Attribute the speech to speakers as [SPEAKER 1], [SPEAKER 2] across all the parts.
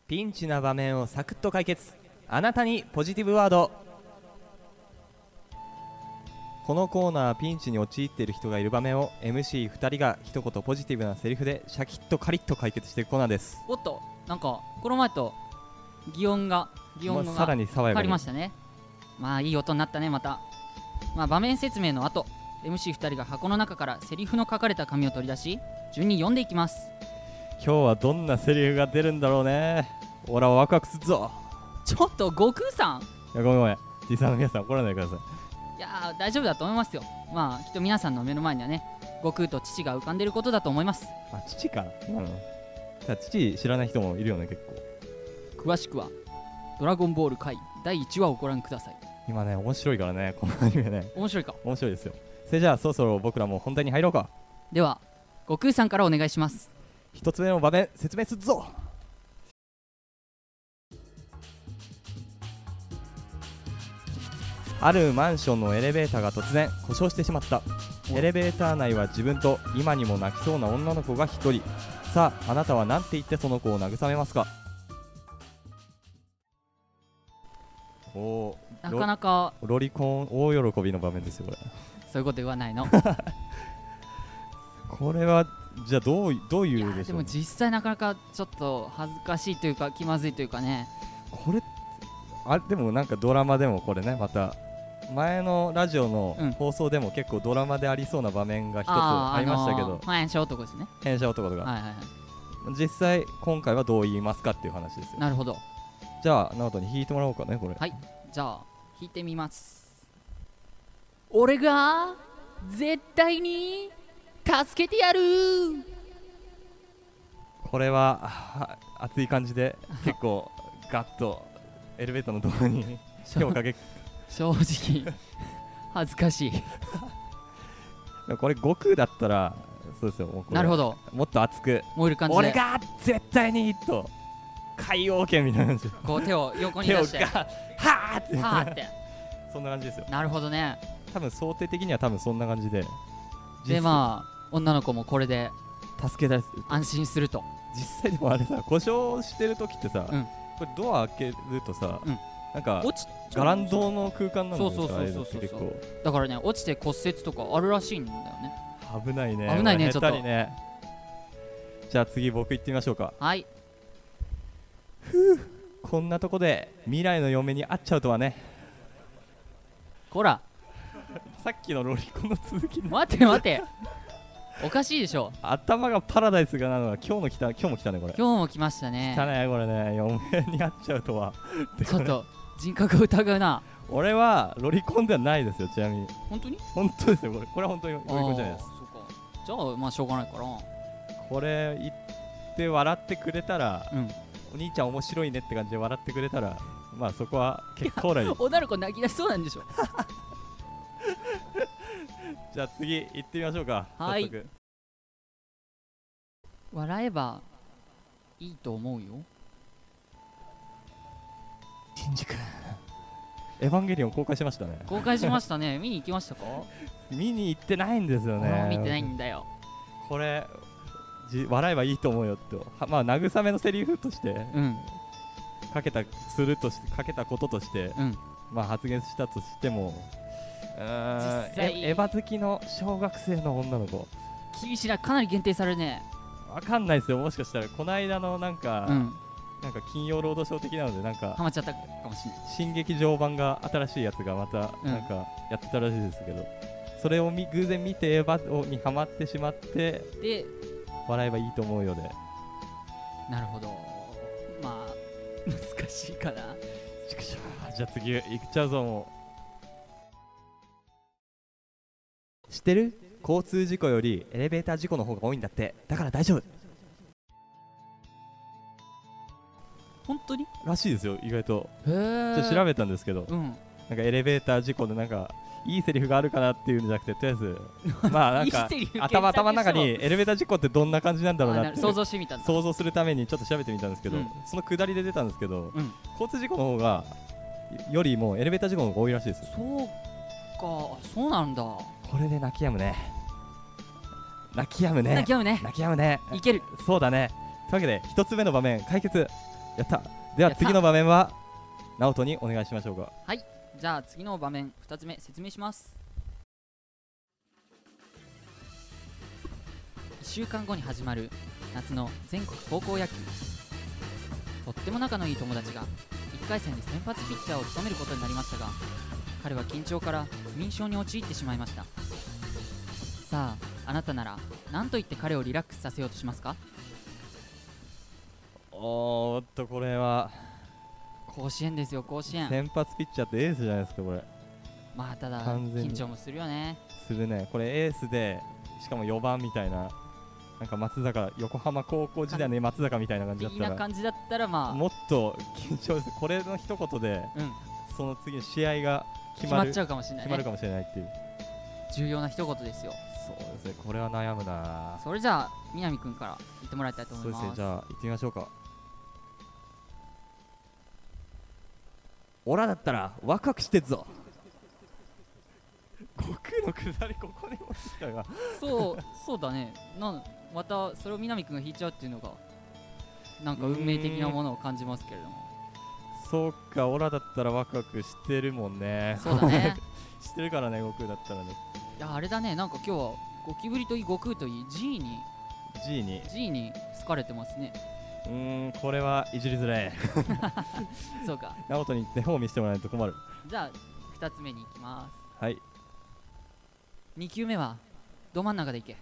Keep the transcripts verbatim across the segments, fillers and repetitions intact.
[SPEAKER 1] ピンチな場面をサクッと解決、あなたにポジティブワード。このコーナーはピンチに陥っている人がいる場面を エムシーふたりが一言ポジティブなセリフでシャキッとカリッと解決していくコーナーです。
[SPEAKER 2] おっと、なんかこの前と擬音が擬音が
[SPEAKER 1] さらに爽やかに
[SPEAKER 2] 変わりましたね。まあいい音になったね。また、まあ、場面説明の後 エムシーふたりが箱の中からセリフの書かれた紙を取り出し順に読んでいきます。
[SPEAKER 1] 今日はどんなセリフが出るんだろうね。俺はワクワクするぞ。
[SPEAKER 2] ちょっと悟空さん、
[SPEAKER 1] いやごめんごめん、実際の皆さん怒らないでください。
[SPEAKER 2] いやー大丈夫だと思いますよ。まあきっと皆さんの目の前にはね悟空と父が浮かんでいることだと思います。
[SPEAKER 1] あ、父か。うん。じゃあ父知らない人もいるよね結構。
[SPEAKER 2] 詳しくはドラゴンボール回だいいちわをご覧ください。
[SPEAKER 1] 今ね面白いからねこのアニメね。
[SPEAKER 2] 面白いか。
[SPEAKER 1] 面白いですよ。それじゃあそろそろ僕らも本題に入ろうか。
[SPEAKER 2] では悟空さんからお願いします。
[SPEAKER 1] 一つ目の場面説明するぞ。あるマンションのエレベーターが突然故障してしまった。エレベーター内は自分と今にも泣きそうな女の子が一人。さああなたは何て言ってその子を慰めますか。お
[SPEAKER 2] なかなか
[SPEAKER 1] ロリコン大喜びの場面ですよこれ。
[SPEAKER 2] そういうこと言わないの
[SPEAKER 1] これはじゃあどうどういうでしょう、ね、
[SPEAKER 2] でも実際なかなかちょっと恥ずかしいというか気まずいというかね。
[SPEAKER 1] これあでもなんかドラマでもこれねまた前のラジオの放送でも結構ドラマでありそうな場面が一つありましたけど、
[SPEAKER 2] あのー、変車男ですね。
[SPEAKER 1] 変車男とか、
[SPEAKER 2] はいはいはい、
[SPEAKER 1] 実際今回はどう言いますかっていう話ですよ。
[SPEAKER 2] なるほど。
[SPEAKER 1] じゃあ直人に弾いてもらおうかねこれ。
[SPEAKER 2] はい、じゃあ弾いてみます。俺が絶対に助けてやる。
[SPEAKER 1] これは熱い感じで結構ガッとエレベーターのドアに手をかけ
[SPEAKER 2] 正直恥ずかしい
[SPEAKER 1] これ悟空だったらそうですよ。もう
[SPEAKER 2] なるほど、
[SPEAKER 1] もっと熱く
[SPEAKER 2] 燃える感じで
[SPEAKER 1] 俺が絶対にと海洋圏みたいな感じ。
[SPEAKER 2] こう手を横に出して
[SPEAKER 1] 手をガッはーって
[SPEAKER 2] はーって
[SPEAKER 1] そんな感じですよ。
[SPEAKER 2] なるほどね。
[SPEAKER 1] 多分想定的には多分そんな感じで
[SPEAKER 2] でまあ女の子もこれで
[SPEAKER 1] 助け出す
[SPEAKER 2] 安心すると。
[SPEAKER 1] 実際でもあれさ故障してる時ってさ、
[SPEAKER 2] うん、
[SPEAKER 1] これドア開けるとさ、うん、なんか
[SPEAKER 2] 落ち
[SPEAKER 1] ガランドの空間なんですか。
[SPEAKER 2] そうそうそうそう
[SPEAKER 1] 結構
[SPEAKER 2] だからね落ちて骨折とかあるらしいんだよね。
[SPEAKER 1] 危ないね。
[SPEAKER 2] 危ないねちょっと
[SPEAKER 1] ね。じゃあ次僕行ってみましょうか。
[SPEAKER 2] はい。
[SPEAKER 1] ふう、こんなとこで未来の嫁に会っちゃうとはね。
[SPEAKER 2] こら
[SPEAKER 1] さっきのロリコンの続き
[SPEAKER 2] 待て待ておかしいでしょ。
[SPEAKER 1] 頭がパラダイスがなのが今日の来た今日も来たねこれ。
[SPEAKER 2] 今日も来ましたね。
[SPEAKER 1] 来たねこれね。嫁に会っちゃうとは
[SPEAKER 2] ちょっと人格を疑うな。
[SPEAKER 1] 俺はロリコンではないですよ。ちなみに
[SPEAKER 2] 本当に
[SPEAKER 1] 本当ですよこれ。これは本当にロリコンじゃないです。
[SPEAKER 2] そうか。じゃあまあしょうがないから
[SPEAKER 1] これ言って笑ってくれたら、
[SPEAKER 2] うん、
[SPEAKER 1] お兄ちゃん面白いねって感じで笑ってくれたらまあそこは結構なり
[SPEAKER 2] 女の子泣き出しそうなんでしょ
[SPEAKER 1] じゃあ次行ってみましょうか。
[SPEAKER 2] はい。
[SPEAKER 1] 早速
[SPEAKER 2] 笑えばいいと思うよ。
[SPEAKER 1] 新宿エヴァンゲリオン公開しましたね。
[SPEAKER 2] 公開しましたね見に行きましたか。
[SPEAKER 1] 見に行ってないんですよね。
[SPEAKER 2] 俺も見てないんだよ。
[SPEAKER 1] これじ笑えばいいと思うよってまあ慰めのセリフとして、うん、かけたするとしてかけたこととして、うん、まあ発言したとしてもうーんエヴァ好きの小学生の女の子
[SPEAKER 2] 厳しいな。かなり限定されるね。
[SPEAKER 1] わかんないですよ。もしかしたらこの間のなんか、うん、なんか金曜ロードショー的なのでなんか
[SPEAKER 2] ハマっちゃったかもしれない。
[SPEAKER 1] 新劇場版が新しいやつがまたなんかやってたらしいですけど、うん、それをみ偶然見てエヴァにハマってしまって
[SPEAKER 2] で
[SPEAKER 1] 笑えばいいと思うよで。
[SPEAKER 2] なるほど。まあ難しいかな。
[SPEAKER 1] じゃあ次行っちゃうぞ。もう知ってる？交通事故よりエレベーター事故の方が多いんだって。だから大丈夫。
[SPEAKER 2] 本当に？
[SPEAKER 1] らしいですよ意外と。
[SPEAKER 2] へー。
[SPEAKER 1] ちょっと調べたんですけど、うん、なんかエレベーター事故でなんかいいセリフがあるかなっていうんじゃなくてとりあえずまあなんか頭頭の中にエレベーター事故ってどんな感じなんだろうなって
[SPEAKER 2] 想像してみたんだ。
[SPEAKER 1] 想像するためにちょっと調べてみたんですけど、うん、その下りで出たんですけど、うん、交通事故の方がよりもエレベーター事故の方が多いらしいです。
[SPEAKER 2] そうか、そうなんだ。
[SPEAKER 1] これで泣き止むね。泣き止むね。
[SPEAKER 2] 泣き止むね。
[SPEAKER 1] 泣き止むね。
[SPEAKER 2] いける。
[SPEAKER 1] そうだね。というわけで一つ目の場面解決。 やった。では次の場面は直人にお願いしましょうか。
[SPEAKER 2] はい、じゃあ次の場面ふたつめ説明します。いっしゅうかんごに始まる夏の全国高校野球。とっても仲のいい友達がいっかい戦で先発ピッチャーを務めることになりましたが、彼は緊張から不眠症に陥ってしまいました。さあ、あなたなら何と言って彼をリラックスさせようとしますか？
[SPEAKER 1] おーっと、これは
[SPEAKER 2] 甲子園ですよ、甲子園。
[SPEAKER 1] 先発ピッチャーってエースじゃないですか、これ。
[SPEAKER 2] まあただ
[SPEAKER 1] 完全に
[SPEAKER 2] 緊張もするよね。
[SPEAKER 1] するね。これエースでしかもよばんみたいな、なんか松坂、横浜高校時代の松坂みたいな感じだったら、
[SPEAKER 2] 的な感じだったらまあ
[SPEAKER 1] もっと緊張です。これの一言で、
[SPEAKER 2] うん、
[SPEAKER 1] その次の試合が決まる、
[SPEAKER 2] 決まっちゃうかもしれない、ね、
[SPEAKER 1] 決まるかもしれないっていう
[SPEAKER 2] 重要な一言ですよ。
[SPEAKER 1] そうですね、これは悩むな。
[SPEAKER 2] それじゃあ南くんから言ってもらいたいと思います。
[SPEAKER 1] そうですね、じゃあ行ってみましょうか。オラだったらワクワクしてっぞ。悟空のくだりここにも来たが
[SPEAKER 2] そうそうだね。なんまたそれを南くんが引いちゃうっていうのがなんか運命的なものを感じますけれども。
[SPEAKER 1] そうか、オラだったらワクワクしてるもんね。
[SPEAKER 2] そうだね
[SPEAKER 1] 知ってるからね、悟空だったらね。
[SPEAKER 2] いや、あれだね、なんか今日はゴキブリといい悟空といい G に
[SPEAKER 1] G に
[SPEAKER 2] G に好かれてますね。
[SPEAKER 1] うーん、これはいじりづらい
[SPEAKER 2] そうか、
[SPEAKER 1] 直人に手本を見せてもらわないと困る。
[SPEAKER 2] じゃあふたつめに行きます。
[SPEAKER 1] はい、
[SPEAKER 2] にきゅうめはど真ん中でいけ。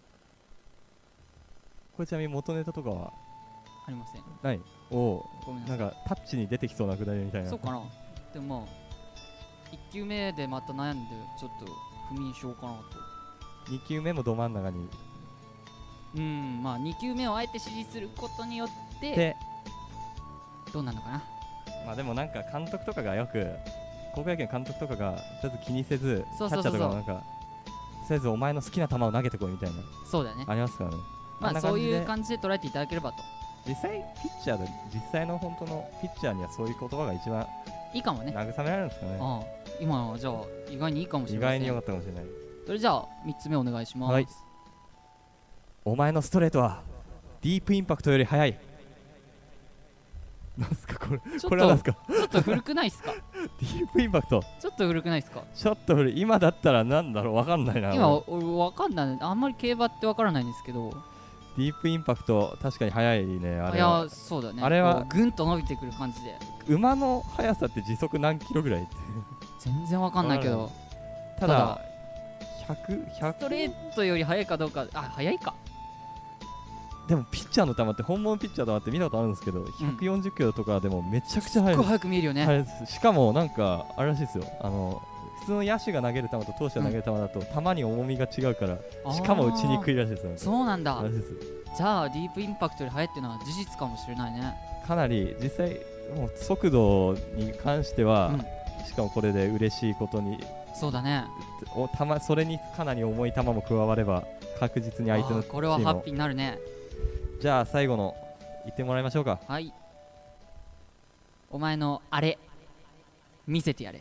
[SPEAKER 1] これちなみに元ネタとかは
[SPEAKER 2] ありません。
[SPEAKER 1] ない？おお、
[SPEAKER 2] ごめんなさ
[SPEAKER 1] ないんかタッチに出てきそうなくだりみたいな。
[SPEAKER 2] そうかな。でもまあいっきゅうめでまた悩んでちょっと不眠しようかなと。
[SPEAKER 1] にきゅうめもど真ん中に
[SPEAKER 2] うん、まあにきゅうめをあえて指示することによって
[SPEAKER 1] で、
[SPEAKER 2] どうなるのかな。
[SPEAKER 1] まあでもなんか監督とかがよく、高校野球の監督とかがちょっと気にせず、
[SPEAKER 2] そうそうそうそう
[SPEAKER 1] キャッチャーとかもなんかとりあえずお前の好きな球を投げてこいみたいな、
[SPEAKER 2] そうだよね。
[SPEAKER 1] ありますからね。
[SPEAKER 2] まあそういう
[SPEAKER 1] じ
[SPEAKER 2] 感じで捉えていただければと。
[SPEAKER 1] 実際ピッチャーで実際の本当のピッチャーにはそういう言葉が一番
[SPEAKER 2] いいかもね。
[SPEAKER 1] 慰められるんですかね。
[SPEAKER 2] ああ、今のはじゃあ意外にいいかもしれ
[SPEAKER 1] 意
[SPEAKER 2] ません。
[SPEAKER 1] 外に良かったかもしれない。
[SPEAKER 2] それじゃあみっつめお願いします。
[SPEAKER 1] はい、お前のストレートはディープインパクトより速い。なんすかこれ、
[SPEAKER 2] ちょっと
[SPEAKER 1] これはなんすか
[SPEAKER 2] ちょっと古くないっすか
[SPEAKER 1] ディープインパクト
[SPEAKER 2] ちょっと古くないっすか。
[SPEAKER 1] ちょっと古い。今だったらなんだろう、わかんないな。
[SPEAKER 2] 今俺わかんない。あんまり競馬ってわからないんですけど、
[SPEAKER 1] ディープインパクト確かに速いね。あ
[SPEAKER 2] い
[SPEAKER 1] れは
[SPEAKER 2] やそうだね。
[SPEAKER 1] あれは
[SPEAKER 2] こうぐんと伸びてくる感じで。
[SPEAKER 1] 馬の速さって時速何キロぐらいって
[SPEAKER 2] 全然わかんないけど、
[SPEAKER 1] ただひゃく、ひゃく
[SPEAKER 2] ストレートより速いかどうか、あ、速いか。
[SPEAKER 1] でもピッチャーの球って本物ピッチャーの球って見たことあるんですけど、ひゃくよんじゅっキロとかでもめちゃくちゃ速いです。
[SPEAKER 2] すっごい速く見えるよね。
[SPEAKER 1] はい、しかもなんかあれらしいですよ、あの普通の野手が投げる球と投手が投げる球だと、球に重みが違うからしかも打ちにくいらしいですよ。
[SPEAKER 2] そうなんだ。
[SPEAKER 1] らしいです。
[SPEAKER 2] じゃあディープインパクトより速いっていうのは事実かもしれないね。
[SPEAKER 1] かなり実際もう速度に関しては、
[SPEAKER 2] うん、
[SPEAKER 1] しかもこれで嬉しいことに、
[SPEAKER 2] そうだね。
[SPEAKER 1] おたまそれにかなり重い球も加われば確実に相手のチームを。
[SPEAKER 2] これはハッピーになるね。
[SPEAKER 1] じゃあ最後の言ってもらいましょうか。
[SPEAKER 2] はい、お前のあれ見せてやれ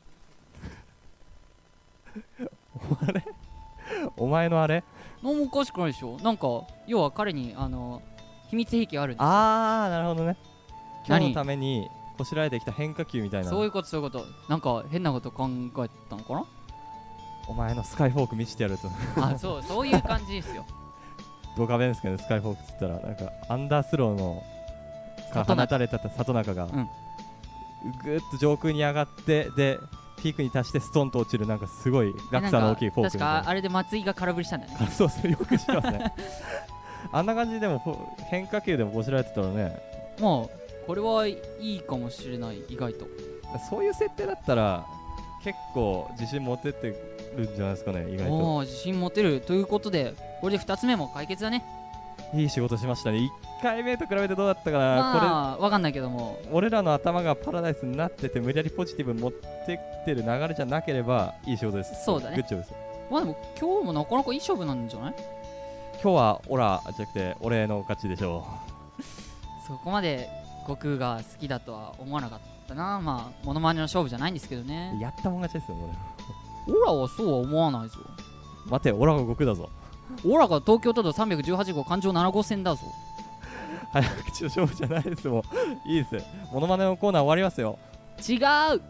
[SPEAKER 1] あれお前のあれ
[SPEAKER 2] 何もおかしくないでしょ。なんか要は彼にあの秘密兵器があるんですよ。
[SPEAKER 1] あー、なるほどね。今日
[SPEAKER 2] 何
[SPEAKER 1] のためにこしらえてきた変化球みたいな。
[SPEAKER 2] そういうことそういうこと。なんか変なこと考えたのかな。
[SPEAKER 1] お前のスカイフォーク見せてやると
[SPEAKER 2] あ、そうそういう感じですよ。
[SPEAKER 1] ドカベンですけどね、スカイフォークっつったらなんかアンダースローのか放たれた里中が、うん、ぐーっと上空に上がってでピークに達してストンと落ちる、なんかすごい落差の大きいフォークみたいな。
[SPEAKER 2] 確かあれで松井が空振りしたんだよね。
[SPEAKER 1] そうそう、よく知ってますねあんな感じでも変化球でもこしらえてたらね、
[SPEAKER 2] まあこれはいいかもしれない。意外と
[SPEAKER 1] そういう設定だったら結構自信持ってってるんじゃないですかね。意外と
[SPEAKER 2] お自信持てるということで、これでふたつめも解決だね。
[SPEAKER 1] いい仕事しましたね。いっかいめと比べてどうだったかな、
[SPEAKER 2] まあ分かんないけども、
[SPEAKER 1] 俺らの頭がパラダイスになってて無理やりポジティブに持ってってる流れじゃなければいい仕事です。
[SPEAKER 2] そうだね。
[SPEAKER 1] グッジョブです。
[SPEAKER 2] まあでも今日もなかなかいい勝負なんじゃない。
[SPEAKER 1] 今日はオラじゃなくて俺の勝ちでしょ
[SPEAKER 2] うそこまで悟空が好きだとは思わなかったな。まあモノマネの勝負じゃないんですけどね。
[SPEAKER 1] やったもん勝ちですよ
[SPEAKER 2] 俺。オラはそうは思わないぞ。
[SPEAKER 1] 待て、オラが悟空だぞ。
[SPEAKER 2] オラが東京都道さんびゃくじゅうはち号環状なな号線だぞ。
[SPEAKER 1] 早口の勝負じゃないです。もういいです。モノマネのコーナー終わりますよ。
[SPEAKER 2] 違う。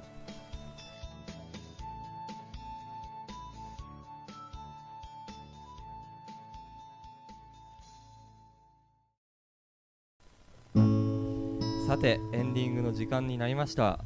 [SPEAKER 1] さてエンディングの時間になりました。
[SPEAKER 2] はい。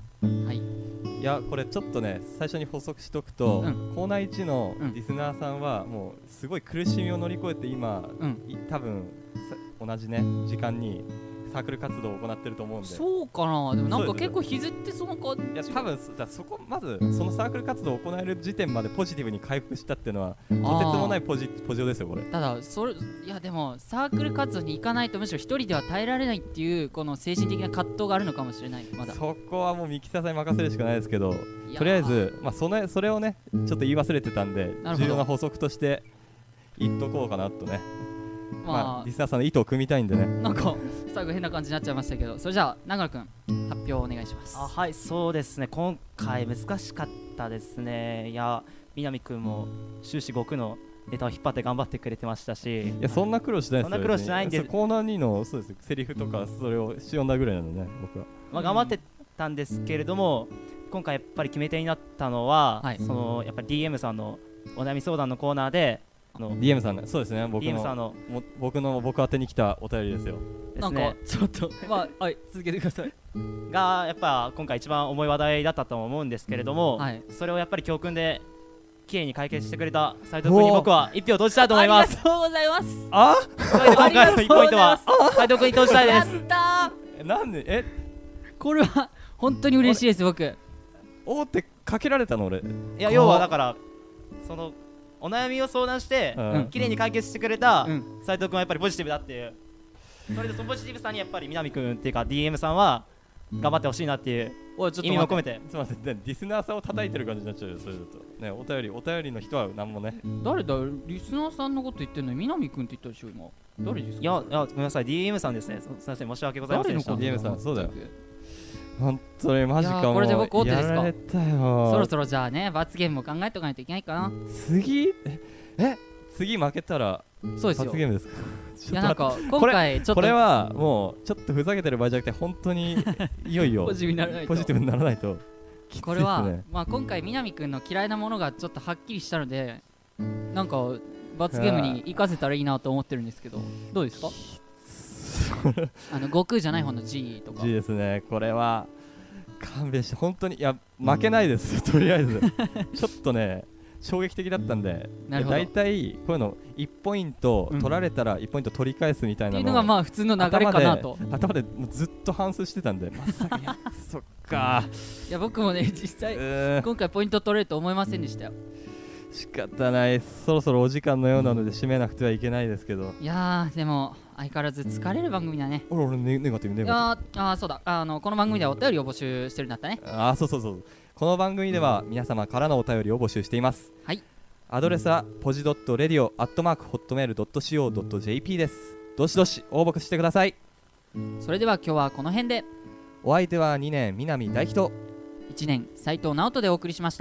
[SPEAKER 1] いやこれちょっとね最初に補足しとくと、
[SPEAKER 2] うん、
[SPEAKER 1] コーナーいちのリスナーさんはもうすごい苦しみを乗り越えて今、うん、多分同じね時間にサークル活動を行ってると思うんで。
[SPEAKER 2] そうかな。でもなんか結構ひずってその感じ。
[SPEAKER 1] いや多分だそこまずそのサークル活動を行える時点までポジティブに回復したっていうのはとてつもないポジポジオですよこれ。
[SPEAKER 2] ただそれいやでもサークル活動に行かないとむしろ一人では耐えられないっていうこの精神的な葛藤があるのかもしれない。まだ
[SPEAKER 1] そこはもうミキサーさんに任せるしかないですけど、とりあえずまあそのそれをねちょっと言い忘れてたんで重要な補足として言っとこうかなとね。まあ、まあ、リスナーさんの意図を組みたいんでね。
[SPEAKER 2] なんか最後変な感じになっちゃいましたけど、それじゃあ長野くん発表お願いします。
[SPEAKER 3] あはいそうですね、今回難しかったですね。いや南くんも終始僕のネタを引っ張って頑張ってくれてましたし、
[SPEAKER 1] いやそんな苦労しないですよ。
[SPEAKER 3] そんな苦労しないんで、
[SPEAKER 1] コーナーにのそうですセリフとかそれを読んだぐらいなのね僕は。
[SPEAKER 3] まあ頑張ってたんですけれども、今回やっぱり決め手になったのは、はい、そのやっぱり ディーエム さんのお悩み相談のコーナーで。
[SPEAKER 1] の ディーエム さんね、そうですね、僕
[SPEAKER 3] ディーエム さんの
[SPEAKER 1] 僕の僕宛てに来たお便りですよ。
[SPEAKER 2] なんかちょっとまあはい続けてください。
[SPEAKER 3] がやっぱ今回一番重い話題だったと思うんですけれども、はい、それをやっぱり教訓で綺麗に解決してくれた斉藤君に僕は一票投じたいと思います。
[SPEAKER 2] ありがとうございます。
[SPEAKER 1] あ
[SPEAKER 3] それで今回のいちポイントは斉藤君に投じたいです。
[SPEAKER 2] やった
[SPEAKER 1] ー。なんでえ
[SPEAKER 2] これは本当に嬉しいです僕。
[SPEAKER 1] おーってかけられたの俺。い
[SPEAKER 3] や要はだからそのお悩みを相談して綺麗に解決してくれた斉藤君はやっぱりポジティブだっていう、それでそのポジティブさにやっぱり南君っていうか ディーエム さんは頑張ってほしいなっていう意味を込めて。
[SPEAKER 1] すみません、ディスナーさんを叩いてる感じになっちゃうよそれだとね。お便りお便りの人は何もね。
[SPEAKER 2] 誰だリスナーさんのこと言ってるのに南君って言ったでしょ今。誰ですか。
[SPEAKER 3] いやいやごめんなさい ディーエム さんですね。すみません申し訳ございませんでした。
[SPEAKER 1] ディーエム さんそうだよ本当にマジかもう。
[SPEAKER 2] これで僕オートですか。
[SPEAKER 1] やられたよ。
[SPEAKER 2] そろそろじゃあね罰ゲームも考えておかないといけないかな。
[SPEAKER 1] 次え次負けたら
[SPEAKER 2] そうですよ
[SPEAKER 1] 罰ゲームですか。
[SPEAKER 2] いやなんか今回ちょっと
[SPEAKER 1] これはもうちょっとふざけてる場合じゃなくて本当にいよいよ
[SPEAKER 2] ポジティブにならないと
[SPEAKER 1] ポジティブにならないときついですね。
[SPEAKER 2] これはまあ今回南くんの嫌いなものがちょっとはっきりしたのでなんか罰ゲームに活かせたらいいなと思ってるんですけどどうですか。あの悟空じゃない方の G とか
[SPEAKER 1] G ですね。これは勘弁して本当にいや負けないですとりあえずちょっとね衝撃的だったんで、だいたいこういうのいちポイント取られたらいちポイント取り返すみたいなの、
[SPEAKER 2] っていうのがまあ普通の流れかなと
[SPEAKER 1] 頭でもうずっと反芻してたんでまさかそっか
[SPEAKER 2] いや僕もね実際今回ポイント取れると思いませんでしたよ。
[SPEAKER 1] 仕方ない、そろそろお時間のようなので締めなくてはいけないですけど。
[SPEAKER 2] いやーでも相変わらず疲れる番組だね。
[SPEAKER 1] 俺俺ネネガティブネガティブ。
[SPEAKER 2] ああそうだあのこの番組ではお便りを募集してるんだったね。
[SPEAKER 1] あそうそうそう、この番組では皆様からのお便りを募集しています。
[SPEAKER 2] はい、
[SPEAKER 1] アドレスはポジドットレディオアットマークホットメールドットシーオードットジェーピー です。どしどし応募してください。
[SPEAKER 2] それでは今日はこの辺で。
[SPEAKER 1] お相手はにねん南大輝と
[SPEAKER 2] いちねん斉藤直人でお送りしました。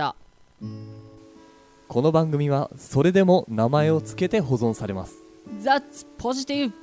[SPEAKER 1] この番組はそれでも名前をつけて保存されます。
[SPEAKER 2] That's positive